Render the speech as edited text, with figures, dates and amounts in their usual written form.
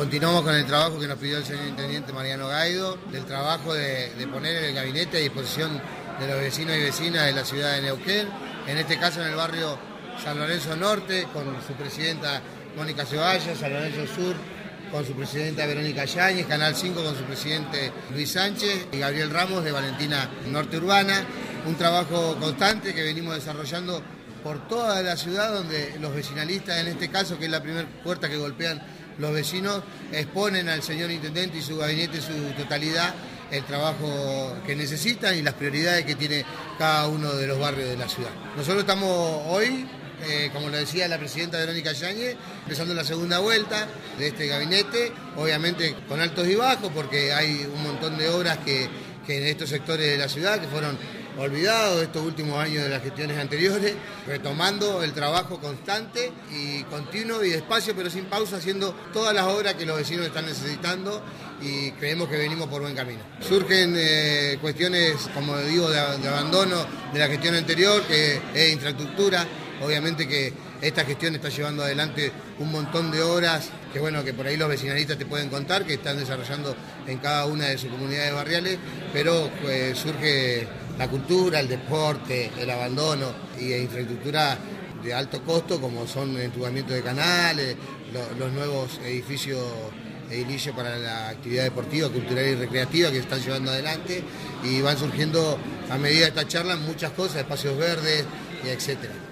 Continuamos con el trabajo que nos pidió el señor Intendente Mariano Gaido, del trabajo de poner el gabinete a disposición de los vecinos y vecinas de la ciudad de Neuquén, en este caso en el barrio San Lorenzo Norte, con su presidenta Mónica Ceballos, San Lorenzo Sur con su presidenta Verónica Yáñez, Canal 5 con su presidente Luis Sánchez y Gabriel Ramos de Valentina Norte Urbana. Un trabajo constante que venimos desarrollando por toda la ciudad, donde los vecinalistas, en este caso, que es la primera puerta que golpean los vecinos, exponen al señor Intendente y su gabinete en su totalidad el trabajo que necesitan y las prioridades que tiene cada uno de los barrios de la ciudad. Nosotros estamos hoy, como lo decía la presidenta Verónica Yáñez, empezando la segunda vuelta de este gabinete, obviamente con altos y bajos, porque hay un montón de obras que en estos sectores de la ciudad que fueron olvidados estos últimos años de las gestiones anteriores, retomando el trabajo constante y continuo y despacio, pero sin pausa, haciendo todas las obras que los vecinos están necesitando, y creemos que venimos por buen camino. Surgen cuestiones, como digo, de abandono de la gestión anterior, que es infraestructura. Obviamente que esta gestión está llevando adelante un montón de obras que, bueno, que por ahí los vecinalistas te pueden contar, que están desarrollando en cada una de sus comunidades barriales, pero surge la cultura, el deporte, el abandono y infraestructura de alto costo, como son entubamientos de canales, los nuevos edilicios para la actividad deportiva, cultural y recreativa que se están llevando adelante, y van surgiendo a medida de esta charla muchas cosas, espacios verdes, y etcétera.